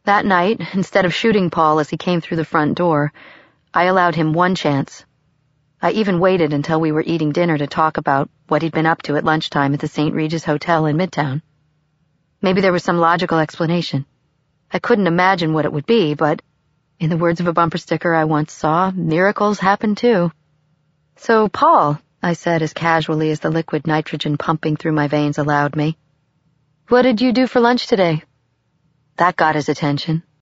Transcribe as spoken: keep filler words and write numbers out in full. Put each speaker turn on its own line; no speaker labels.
That night, instead of shooting Paul as he came through the front door, I allowed him one chance. I even waited until we were eating dinner to talk about what he'd been up to at lunchtime at the Saint Regis Hotel in Midtown. Maybe there was some logical explanation. I couldn't imagine what it would be, but, in the words of a bumper sticker I once saw, miracles happen too. "So, Paul," I said as casually as the liquid nitrogen pumping through my veins allowed me, "what did you do for lunch today?" That got his attention.